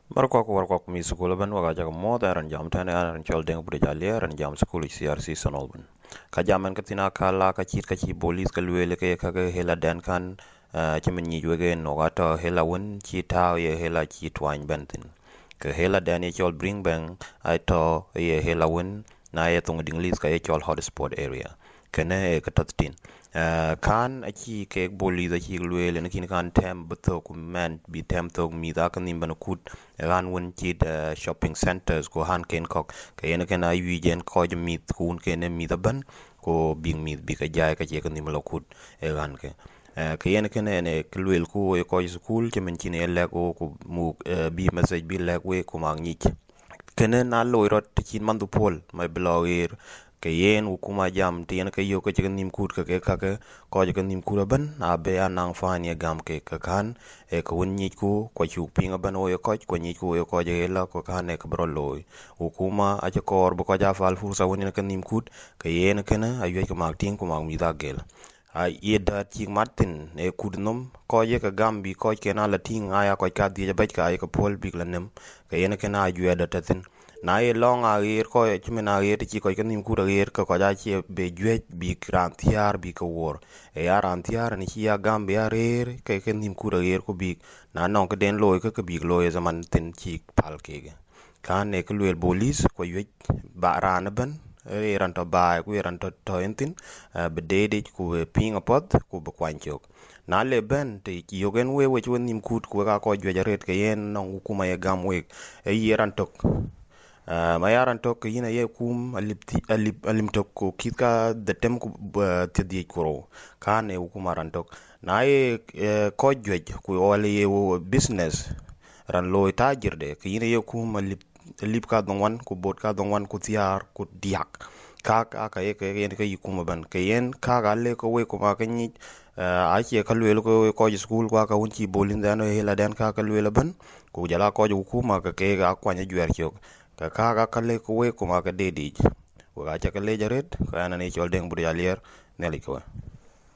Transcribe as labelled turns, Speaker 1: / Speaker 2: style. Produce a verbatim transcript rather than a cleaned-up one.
Speaker 1: Markwak warkwak mi sukula ben waga jaga moda ran jam tane ran chol deng budi jalia ran jam sukuli C R C sonol ben ka jamen katina kala ka chit ka chi bolis ka luele ke ka ga hela den kan chimen ni wege no gata hela won chi ta ye hela chi twany bentin ka hela den ye chol bring bang ai to ye hela won na ye tung ding lis ka ye chol hotspot area kene ka tatin kan achi ke boli da chi luele ne kin kan tem beto ku men bi tem to mi da kan nim ban kut ran won chi da shopping centers ko han ken kok ke ene ken ay wi gen ko mi kun ken mi da ban ko bing mi bi ka jaay ka che kan nim lo kut e ran ke ke ene ken ene luel ku e ko school che men chi ne le ko ku mu bi message bi le we ku mag ni kene na lo rot chin mandu pol mai blower ke yen hukuma jam tien ke yo ke chikin nim kut ke ke ka ke ko chikin nim kura ban a be anang fani gam ke ka kan e ko won ni ku ko chu pinga ban o yo ko ko ni ku yo ko je la ko kan e bro loy hukuma a che kor bo ko ja fal fursa won ke nim kut ke yen ke na ayo ke mag tin ku mag mi da gel a yeda chi martin e kudnom ko ye ka gambi ko ke na latin aya ko ka di je ba ka ye ko pol big lanem ke yen ke na ayo da tatin na ye long a yer ko e chime na yer chi ko ke nim kura yer ko ko ja chi be jwe bi kran tiar bi ko wor e ya ran tiar ni chi ya gambe ya rer ke ke nim kura yer ko bi na non ke den loy ke ke bi loy zaman tin chi pal ke kan ne ke luel bolis ko ye ba ran ban e ran to ba ku ran to to entin be dede ku pinga pot ku be kwanchok na le ben te yogen we we chun nim kut ku ka ko jwe jaret ke yen non kuma ye gam we e yeran tok Uh, ma yaran tok yina ye kum alipti alip alim tok ko kitka de tem ku te di kuro kane hukuma ran tok na ye uh, ko jwej ku wala ye business ran lo tajir de yina ye kum alip alip ka don wan ku bot ka don wan ku tiar ku diak ka ka ka ye ke yen ke yikuma ban ke yen ka ga le ko we ko ma ke ni uh, a che ka le ko ko school kwa ka unchi bolin da no hela den ka ka le ban ku jala ko hukuma ka ke ga kwa nya jwer chok ka ka ka kale ko we ko ma ka dedi wa ga cha kale jaret ka na ni chol deng bur ya ler ne li ko